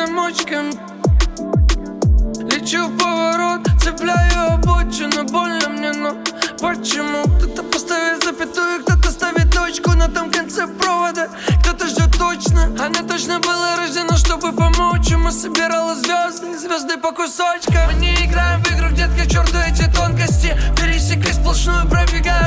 замочками. Лечу в поворот, цепляю обочину. Больно мне, но почему? Кто-то поставит запятую, кто-то ставит точку на том конце провода. Кто-то ждет точно, она точно была рождена, чтобы помочь ему. Собирала звезды, звезды по кусочкам. Мы не играем в игру, детка, к черту эти тонкости. Пересекай сплошную, пробегаю